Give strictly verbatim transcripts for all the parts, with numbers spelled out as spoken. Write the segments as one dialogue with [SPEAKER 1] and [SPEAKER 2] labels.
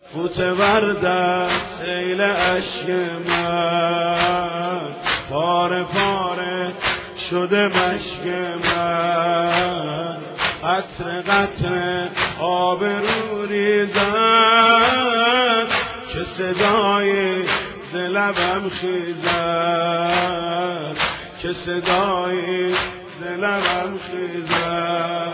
[SPEAKER 1] غوطه وردت سیل اشک من، پاره پاره شده مشک من. قطره قطره آب رو ریزد که صدای ز لبم خیزد، که صدای ز لبم خیزد.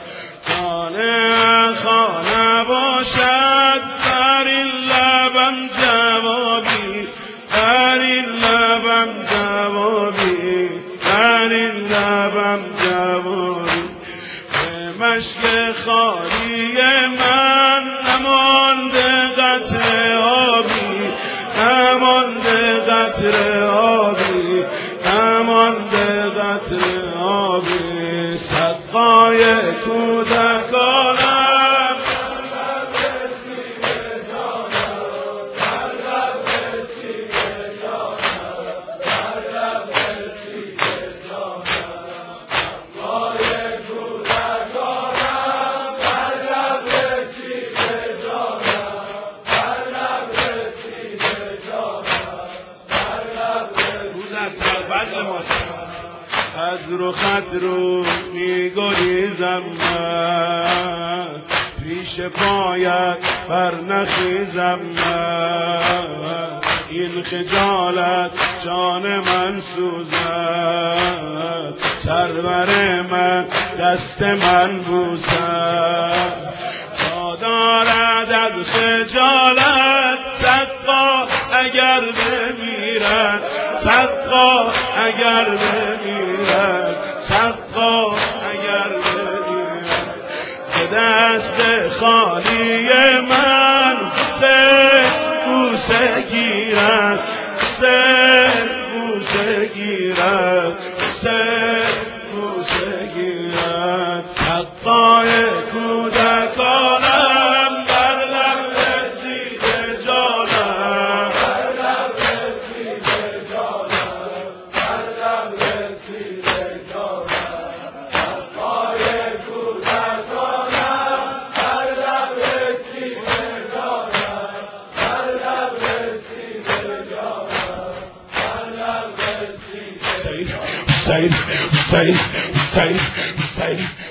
[SPEAKER 1] خانه خانه باشد بر این لبم جوابی، بر این لبم جوابی، بر این لبم جوابی. به مشک خالی من نمانده قطره آبی، نمانده قطره آبی، نمانده قطره آبی. صدقای کودکانم از رخت رو می‌گریزم من، پیش پایت بر نخیزم من. این خجالت جان من سوزد، سرور من دست من بوسد. تا دارد از خجالت سقا اگر بمیرد، سقا اگر بمیرد، سقا اگر بمیرد. که دست خالی من سه بوسه گیرد، سه بوسه گیرد، سه بوسه گیرد. سقای کودکانم بر لب رسیده جانم، بر لب رسیده جانم، بر لب رسیده جانم. سقای کودکانم بر لب رسیده جانم، بر لب رسیده جانم، بر لب رسیده جانم. حسین حسین حسین حسین